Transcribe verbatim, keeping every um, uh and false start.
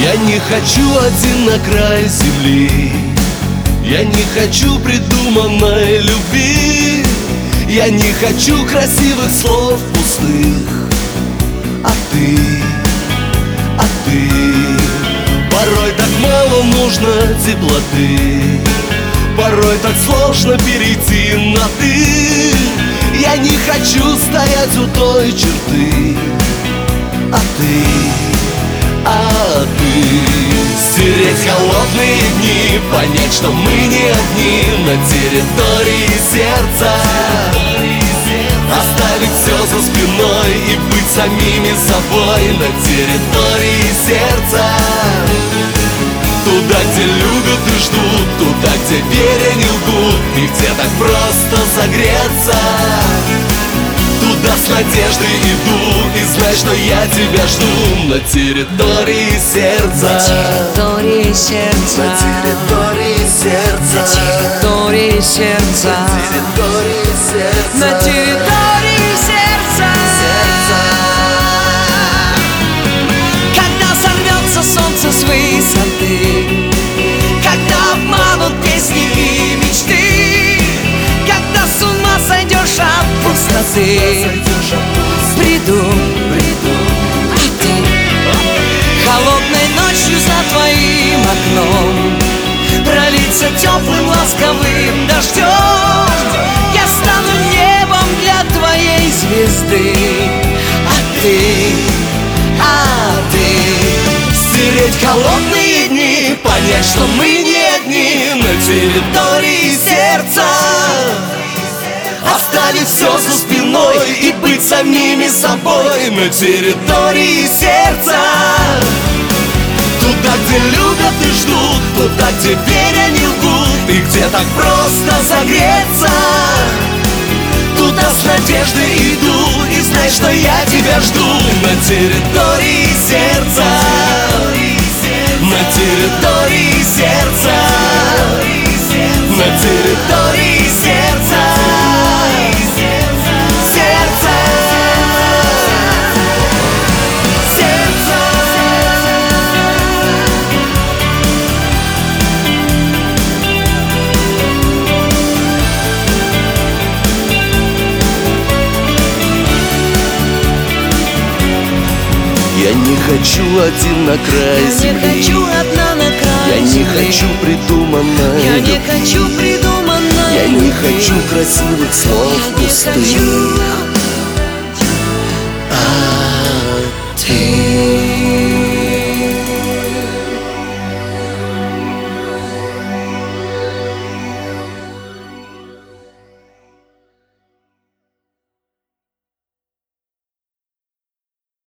Я не хочу один на край земли, я не хочу придуманной любви, я не хочу красивых слов пустых. А ты, а ты, порой так мало нужно теплоты, порой так сложно перейти на «ты». Я не хочу стоять у той черты. А ты, а ты, стереть холодные дни, понять, что мы не одни на территории сердца, оставить все за спиной и быть самими собой на территории сердца. Туда, где любят и ждут, туда, где веря не лгут, и где так просто согреться. Туда с надеждой иду, и знай, что я тебя жду на территории сердца. На территории сердца. На территории сердца. На территории сердца. На территории сердца. На территории сердца. Когда сорвется солнце с высоты, когда обманут песни и мечты, когда с ума сойдешь от пустоты, приду, приду, а ты холодной ночью за твоим окном пролиться теплым ласковым дождем. Я стану небом для твоей звезды, а ты, а ты, стереть холодные дни, понять, что мы не одни на территории сердца, оставить все за спиной и быть самими собой на территории сердца. Туда, где любят и ждут, туда, где веря не лгут, и где так просто согреться. Туда с надеждой иду, и знай, что я тебя жду на территории сердца. На территории сердца. На территории сердца. Сердце. Сердце. Я не хочу один на край я земли, не хочу одна на край я не земли. хочу придуманной Я не любви, хочу придуманной я не любви. хочу красивых слов Я не пустых. хочу